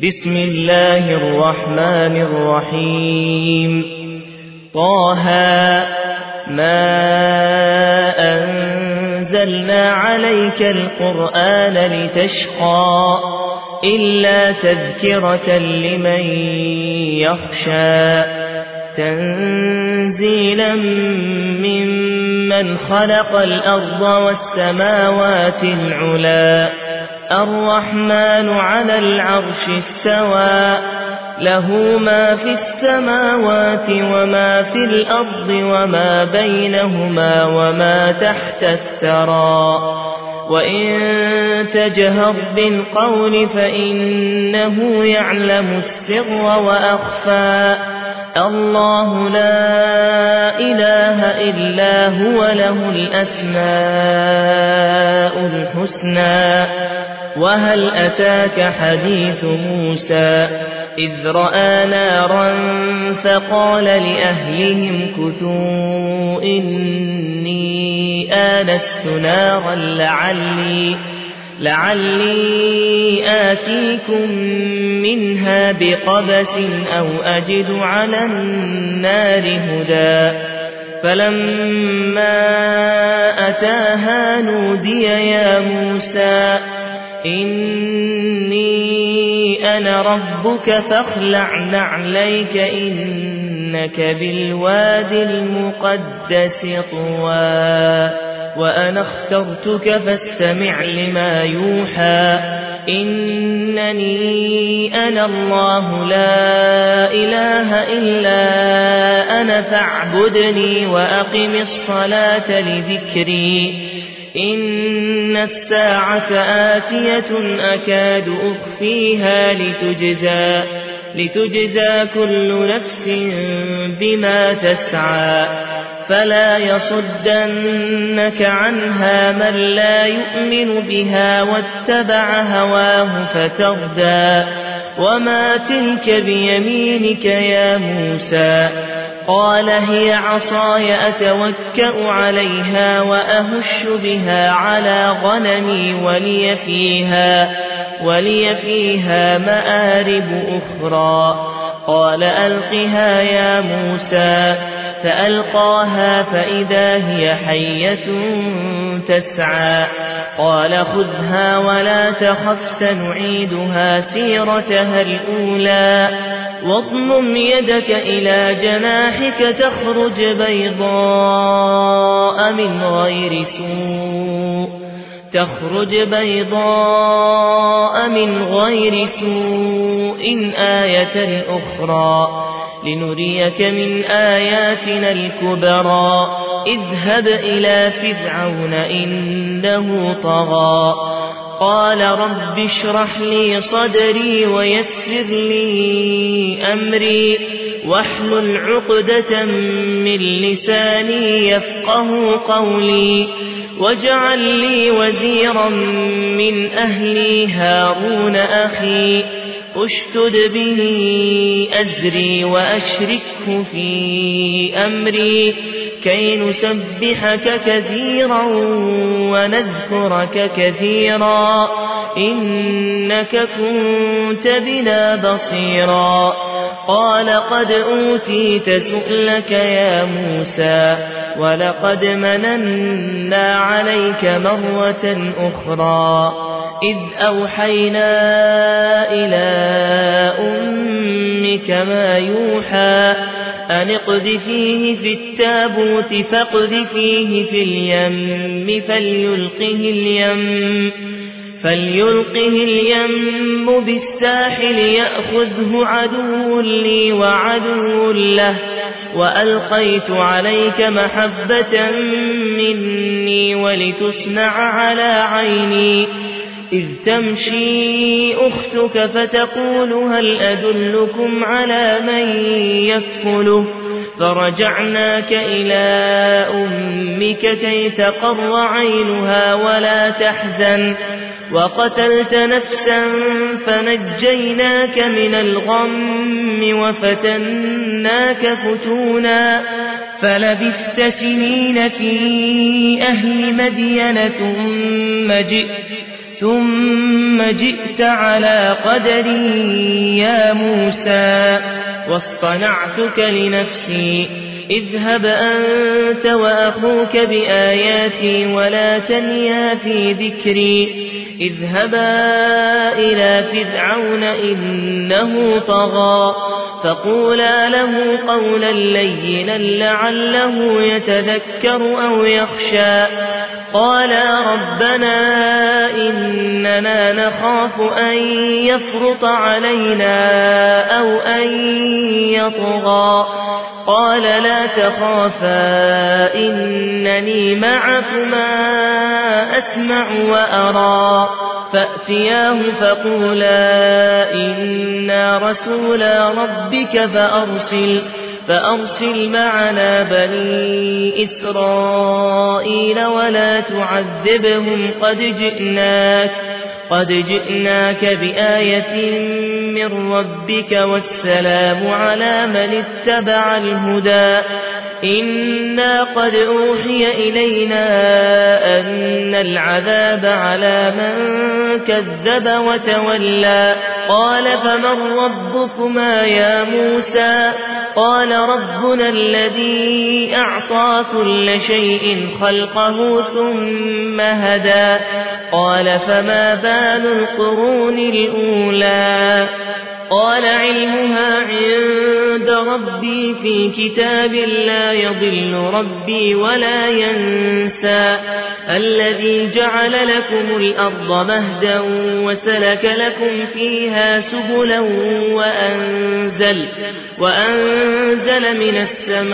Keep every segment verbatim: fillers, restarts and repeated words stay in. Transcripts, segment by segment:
بسم الله الرحمن الرحيم طه ما أنزلنا عليك القرآن لتشقى إلا تذكرة لمن يخشى تنزيلا ممن خلق الأرض والسماوات العلى الرحمن على العرش استوى له ما في السماوات وما في الأرض وما بينهما وما تحت الثرى وإن تجهر بالقول فإنه يعلم السر وأخفى الله لا إله إلا هو له الأسماء الحسنى وهل أتاك حديث موسى إذ رأى نارا فقال لأهلهم كثوا إني آنست نارا لعلي, لعلي آتيكم منها بقبس أو أجد على النار هدى فلما أتاها نودي يا موسى إني أنا ربك فاخلع نعليك إنك بالواد المقدس طوى وأنا اخترتك فاستمع لما يوحى إنني أنا الله لا إله إلا أنا فاعبدني وأقم الصلاة لذكري إن الساعة آتية أكاد أخفيها لتجزى, لتجزى كل نفس بما تسعى فلا يصدنك عنها من لا يؤمن بها واتبع هواه فتردى وما تلك بيمينك يا موسى قال هي عصاي أتوكأ عليها وأهش بها على غنمي ولي فيها, ولي فيها مآرب أخرى قال ألقها يا موسى فألقاها فإذا هي حية تسعى قال خذها ولا تخف سنعيدها سيرتها الأولى واضمم يدك إلى جناحك تخرج بيضاء من غير سوء تخرج بيضاء من غير سوء آية أخرى لنريك من آياتنا الكبرى اذهب إلى فرعون إنه طغى قال رب اشرح لي صدري ويسر لي أمري واحلل عقدة من لساني يفقه قولي واجعل لي وزيرا من أهلي هارون أخي اشتد به أزري وأشركه في أمري كي نسبحك كثيرا ونذكرك كثيرا إنك كنت بنا بصيرا قال قد أوتيت سؤلك يا موسى ولقد مننا عليك مرة أخرى إذ أوحينا إلى أمك ما يوحى أن اقذفيه في التابوت فاقذفيه في اليم فليلقه اليم فليلقه اليم بالساحل يأخذه عدو لي وعدو له وألقيت عليك محبة مني ولتصنع على عيني إذ تمشي أختك فتقول هل أدلكم على من يكفله فرجعناك إلى أمك كي تقر عينها ولا تحزن وقتلت نفسا فنجيناك من الغم وفتناك فتونا فلبثت سنين في أهل مدين ثم جئت ثم جئت على قدري يا موسى واصطنعتك لنفسي اذهب أنت وأخوك بآياتي ولا تنيا في ذكري اذهبا إلى فرعون إنه طغى فقولا له قولا لينا لعله يتذكر أو يخشى قالا ربنا إننا نخاف أن يفرط علينا أو أن يطغى قال لا تخافا إنني معكما أسمع وأرى فأتياه فقولا إنا رسولا ربك فأرسل فأرسل معنا بني إسرائيل ولا تعذبهم قد جئناك قد جئناك بآية من ربك والسلام على من اتبع الهدى إنا قد أوحي إلينا أن العذاب على من كذب وتولى قال فمن ربكما يا موسى قال ربنا الذي أعطى كل شيء خلقه ثم هدى قال فما بال القرون الأولى قال علمها عند ربي في كتاب لا يضل ربي ولا ينسى الذي جعل لكم الأرض مهدا وسلك لكم فيها سبلا وأنزل, وأنزل من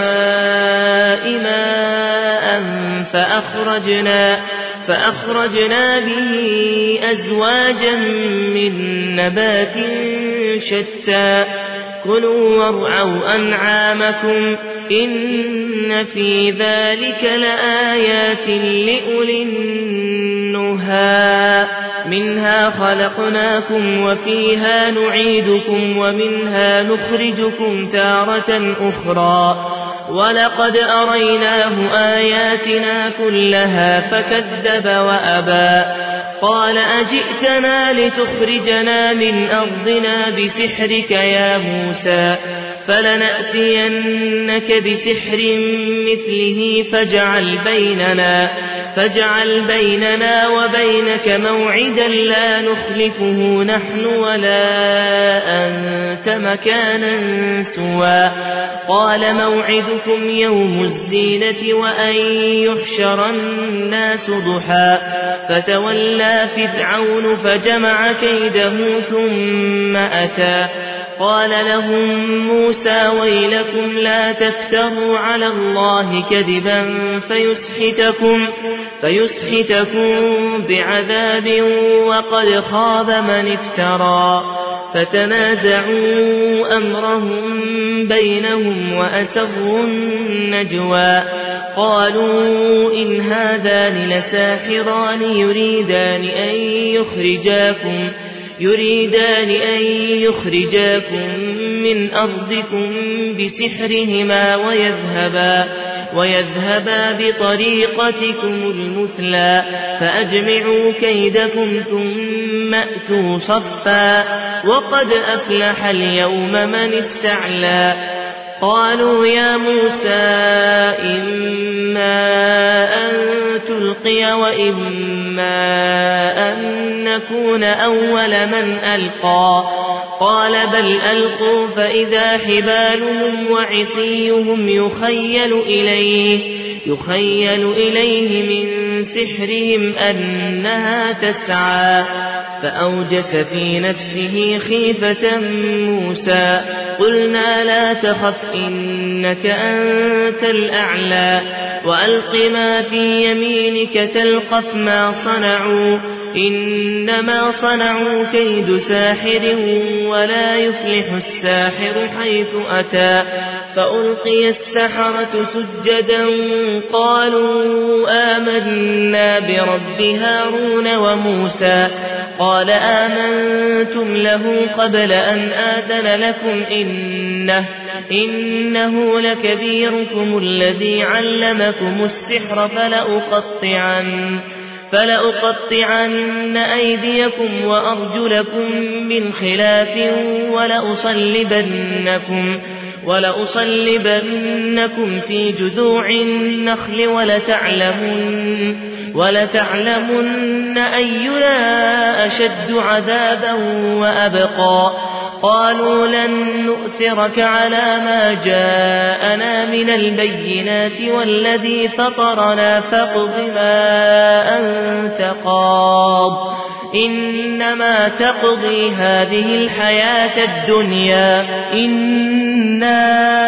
السماء ماء فأخرجنا فأخرجنا به أزواجا من نبات شتى كلوا وارعوا أنعامكم إن في ذلك لآيات لأولي النهى منها خلقناكم وفيها نعيدكم ومنها نخرجكم تارة أخرى ولقد أريناه آياتنا كلها فكذب وأبى قال أجئتنا لتخرجنا من أرضنا بسحرك يا موسى فلنأتينك بسحر مثله فاجعل بيننا, فاجعل بيننا وبينك موعدا لا نخلفه نحن ولا أنت مكانا سوى قال موعدكم يوم الزينة وأن يحشر الناس ضحى فتولى فرعون فجمع كيده ثم أتى قال لهم موسى ويلكم لا تفتروا على الله كذبا فيسحتكم, فيسحتكم بعذاب وقد خاب من افترى فتنازعوا أمرهم بينهم وأسروا النجوى قالوا إن هذان لساحران يريدان أن يخرجاكم يريدان أن يخرجاكم من أرضكم بسحرهما ويذهبا, ويذهبا بطريقتكم المثلى فأجمعوا كيدكم ثم أتوا صفا وقد أفلح اليوم من استعلى قالوا يا موسى إما أن تلقي وإما أن نكون أول من ألقى قال بل ألقوا فإذا حبالهم وعصيهم يخيل إليه, يخيل إليه من سحرهم أنها تسعى فأوجس في نفسه خيفة موسى قلنا لا تخف إنك أنت الأعلى وألق ما في يمينك تلقف ما صنعوا إنما صنعوا كيد ساحر ولا يفلح الساحر حيث أتى فألقي السحرة سجدا قالوا آمنا برب هارون وموسى قال آمنتم له قبل أن آذن لكم إنه, إنه لكبيركم الذي علمكم السحر فلأقطعن فلأقطعن أيديكم وأرجلكم من خلاف ولأصلبنكم, ولأصلبنكم في جذوع النخل ولتعلمن, ولتعلمن أينا أشد عذابا وأبقى. قالوا لن نؤثرك على ما جاءنا من البينات والذي فطرنا فاقض ما أنت قاض إنما تقضي هذه الحياة الدنيا إنا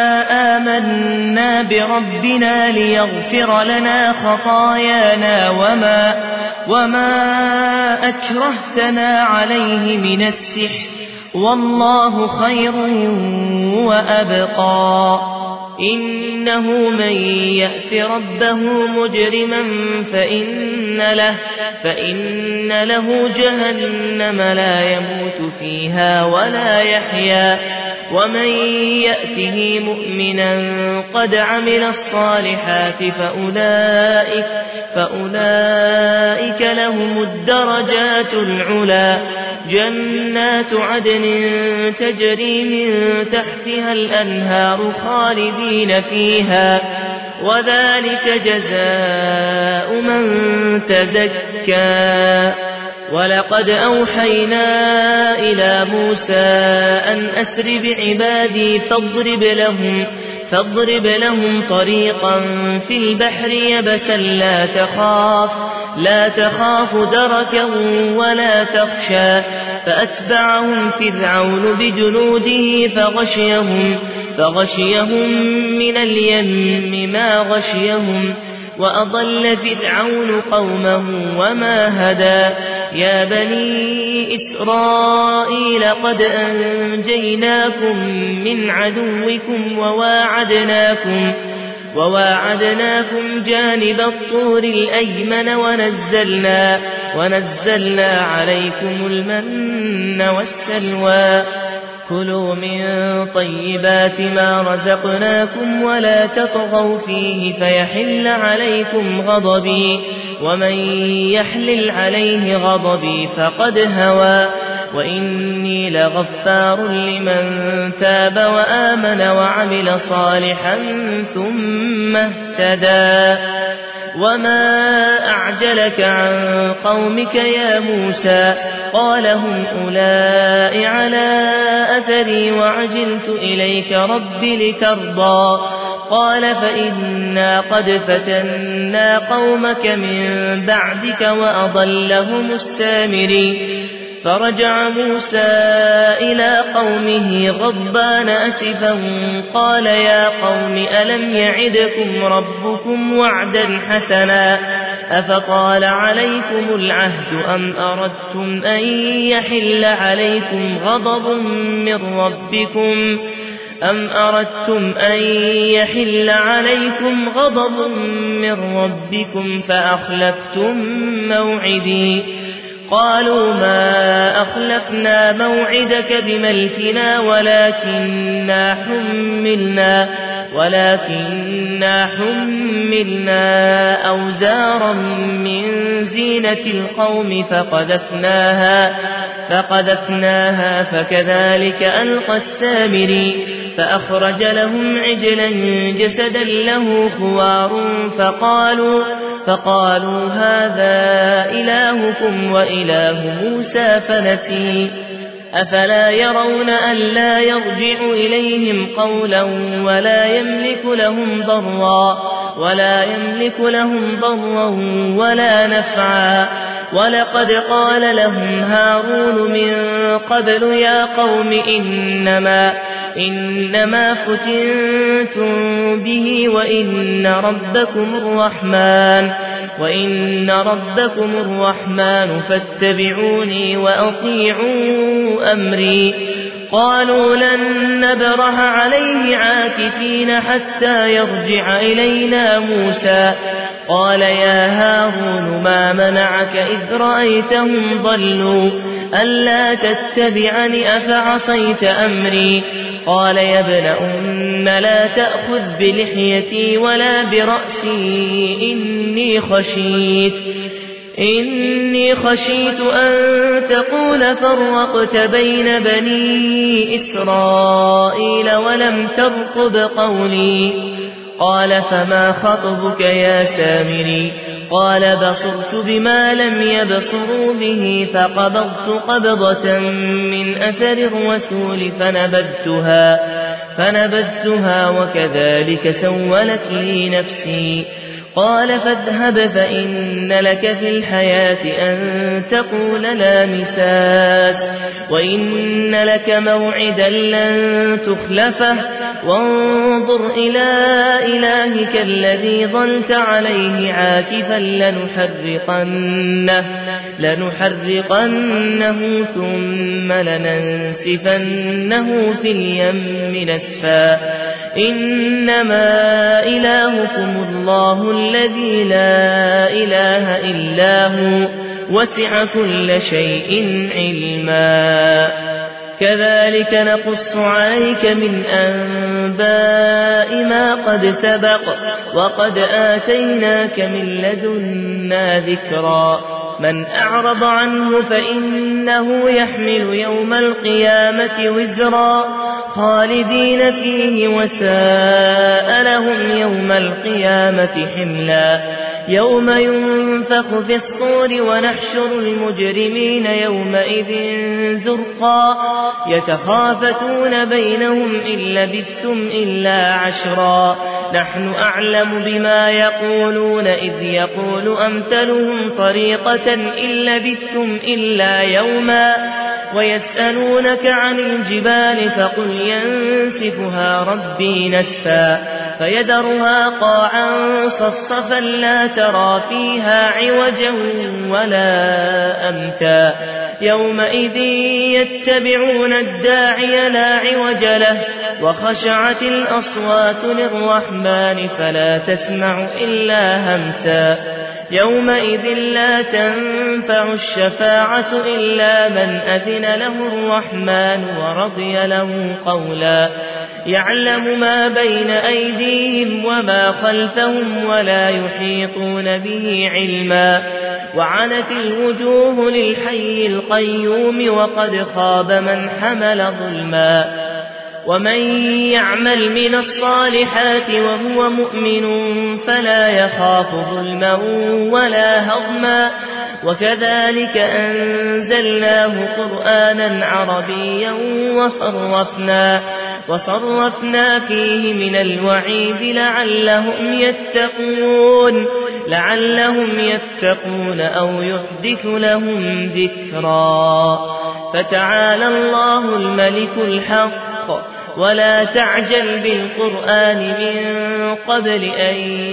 آمنا بربنا ليغفر لنا خطايانا وما, وما أكرهتنا عليه من السحر والله خير وأبقى. إنه من يأت ربه مجرما فإن له, فإن له جهنم لا يموت فيها ولا يحيا, ومن يأته مؤمنا قد عمل الصالحات فأولئك, فأولئك لهم الدرجات العلى جنات عدن تجري من تحتها الأنهار خالدين فيها وذلك جزاء من تزكى. ولقد أوحينا إلى موسى أن أسر بعبادي فاضرب لهم, فاضرب لهم طريقا في البحر يبسا لا تخاف, لا تخاف دركا ولا تخشى. فأتبعهم فرعون بجنوده فغشيهم, فغشيهم من اليم ما غشيهم, وأضل فرعون قومه وما هدى. يا بني إسرائيل قد أنجيناكم من عدوكم وواعدناكم, وواعدناكم جانب الطور الأيمن ونزلنا, ونزلنا عليكم المن والسلوى. كلوا من طيبات ما رزقناكم ولا تطغوا فيه فيحل عليكم غضبي, ومن يحلل عليه غضبي فقد هوى. وإني لغفار لمن تاب وآمن وعمل صالحا ثم اهتدى. وما أعجلك عن قومك يا موسى؟ قال هم أولئك على أثري وعجلت إليك رب لترضى. قال فإنا قد فتنا قومك من بعدك وأضلهم السامري. فرجع موسى إلى قومه غضبان أسفا قال يا قوم ألم يعدكم ربكم وعدا حسنا أفطال عليكم العهد أم أردتم أن يحل عليكم غضب من ربكم أم أردتم أن يحل عليكم غضب من ربكم فأخلفتم موعدي. قالوا ما أخلفنا موعدك بملكنا ولكننا حملنا ولكننا حملنا أوزارا من زينة القوم فقذفناها فقذفناها فكذلك ألقى السامري. فأخرج لهم عجلا جسدا له خوار فقالوا فقالوا هذا إلهكم وإله موسى فنسي. أفلا يرون ألا يرجع إليهم قولا ولا يملك لهم ضرا ولا يملك لهم ضرا ولا نفعا. ولقد قال لهم هارون من قبل يا قوم إنما إنما فتنتم به وإن ربكم الرحمن وإن ربكم الرحمن فاتبعوني وأطيعوا أمري. قالوا لن نبرح عليه عاكفين حتى يرجع إلينا موسى. قال يا هارون ما منعك إذ رأيتهم ضلوا ألا تتبعني أفعصيت أمري. قال يا ابن أم لا تأخذ بلحيتي ولا برأسي إني خشيت إني خشيت أن تقول فرقت بين بني إسرائيل ولم ترقب قولي. قال فما خطبك يا سامري؟ قال بصرت بما لم يبصروا به فقبضت قبضة من أثر الرسول فنبذتها, فنبذتها وكذلك سولت لي نفسي. قال فاذهب فإن لك في الحياة أن تقول لا مساس وإن لك موعدا لن تخلفه وانظر إلى إلهك الذي ظلت عليه عاكفا لنحرقنه, لنحرقنه ثم لننسفنه في اليم نسفا. إنما إلهكم الله الذي لا إله إلا هو وسع كل شيء علما. كذلك نقص عليك من أنباء ما قد سبق وقد آتيناك من لدنا ذكرا. من أعرض عنه فإنه يحمل يوم القيامة وزرا خالدين فيه وساء لهم يوم القيامة حملا. يوم ينفخ في الصور ونحشر المجرمين يومئذ زرقا يتخافتون بينهم إن لبثتم إلا عشرا. نحن أعلم بما يقولون إذ يقول أمثلهم طريقة إن لبثتم إلا يوما. ويسألونك عن الجبال فقل ينسفها ربي نسفا فيذرها قاعا صفصفا لا ترى فيها عوجا ولا أمتا. يومئذ يتبعون الداعي لا عوج له وخشعت الأصوات للرحمن فلا تسمع إلا همسا. يومئذ لا تنفع الشفاعة إلا من أذن له الرحمن ورضي له قولا. يعلم ما بين أيديهم وما خلفهم ولا يحيطون به علما. وعنت الوجوه للحي القيوم وقد خاب من حمل ظلما. ومن يعمل من الصالحات وهو مؤمن فلا يخاف ظلما ولا هضما. وكذلك أنزلناه قرآنا عربيا وصرفنا, وصرفنا فيه من الوعيد لعلهم يتقون, لعلهم يتقون أو يحدث لهم ذكرا. فتعالى الله الملك الحق ولا تعجل بالقرآن من قبل أن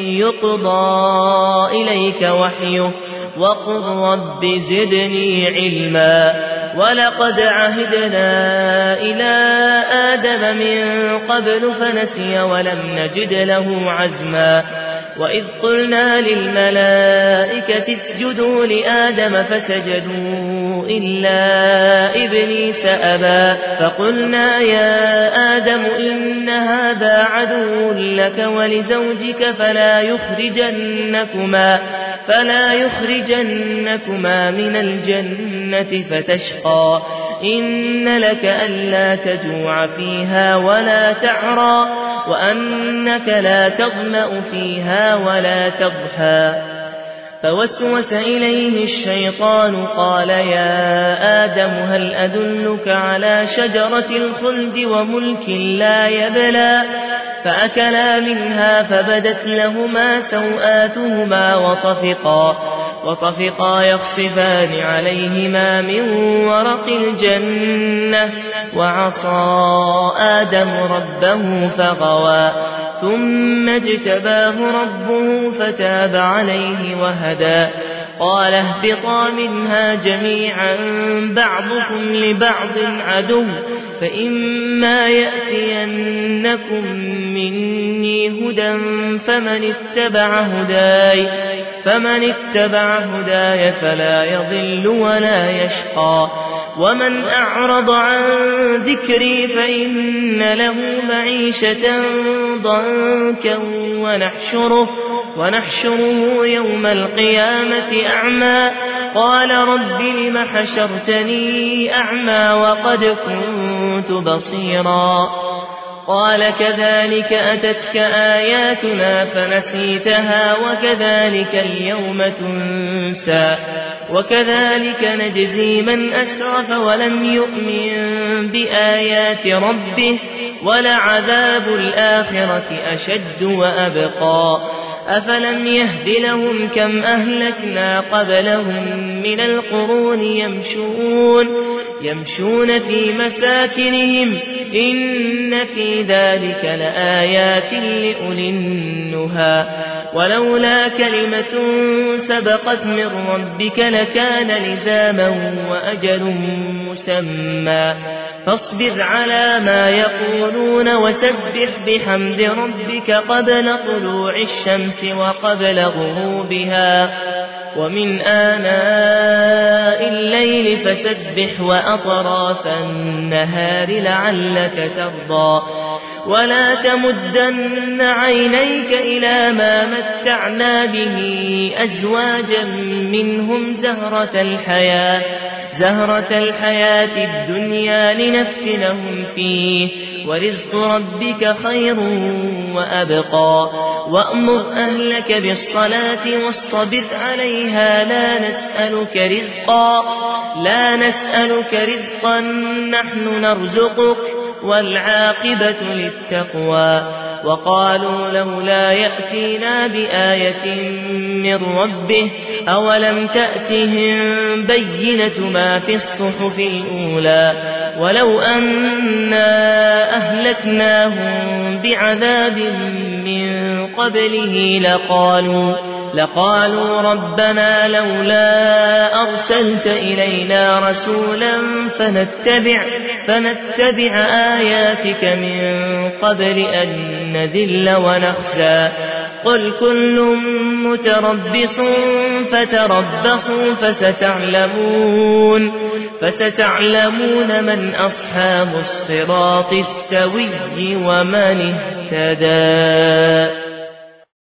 يقضى إليك وحيه وقل رب زدني علما. ولقد عهدنا إلى آدم من قبل فنسي ولم نجد له عزما. وإذ قلنا للملائكة اسجدوا لآدم فسجدوا إلا إبليس أبى فقلنا يا آدم إن هذا عدو لك ولزوجك فلا يخرجنكما, فلا يخرجنكما من الجنة فتشقى. إن لك ألا تجوع فيها ولا تعرى وأنك لا تظمأ فيها ولا تضحى. فوسوس إليه الشيطان قال يا آدم هل أدلك على شجرة الخلد وملك لا يبلى. فأكلا منها فبدت لهما سوآتهما وطفقا, وطفقا يخصفان عليهما من ورق الجنة. وعصى آدم ربه فغوى ثم اجتباه ربه فتاب عليه وهدى. قال اهبطا منها جميعا بعضكم لبعض عدو فإما يأتينكم مني هدى فمن اتبع هداي, فمن اتبع هداي فلا يضل ولا يشقى. ومن أعرض عن ذكري فإن له معيشة ضنكا ونحشره, ونحشره يوم القيامة أعمى قال رب لم حشرتني أعمى وقد كنت بصيرا قال كذلك أتتك آياتنا فنسيتها وكذلك اليوم تنسى وكذلك نجزي من أسرف ولم يؤمن بآيات ربه ولعذاب الآخرة أشد وأبقى أفلم يهد لهم كم أهلكنا قبلهم من القرون يمشون يمشون في مساكنهم إن في ذلك لآيات لأولي النهى ولولا كلمة سبقت من ربك لكان لزاما وأجل مسمى فاصبر على ما يقولون وسبح بحمد ربك قبل طلوع الشمس وقبل غروبها ومن آناء الليل فسبح وأطراف النهار لعلك ترضى ولا تمدن عينيك إلى ما متعنا به أزواجا منهم زهرة الحياة زهرة الحياة الدنيا لنفتنهم فيه ورزق ربك خير وأبقى وأمر أهلك بالصلاة واصطبر عليها لا نسألك رزقا لا نسألك رزقا نحن نرزقك والعاقبة للتقوى وقالوا لولا يأتينا بآية من ربه أولم تأتهم بينة ما في الصحف الأولى ولو أنا أهلكناهم بعذاب من قبله لقالوا لقالوا ربنا لولا أرسلت إلينا رسولا فنتبع فنتبع آياتك من قبل أن نذل ونخزى قل كل متربص فتربصوا فستعلمون فستعلمون من أصحاب الصراط السوي ومن اهتدى.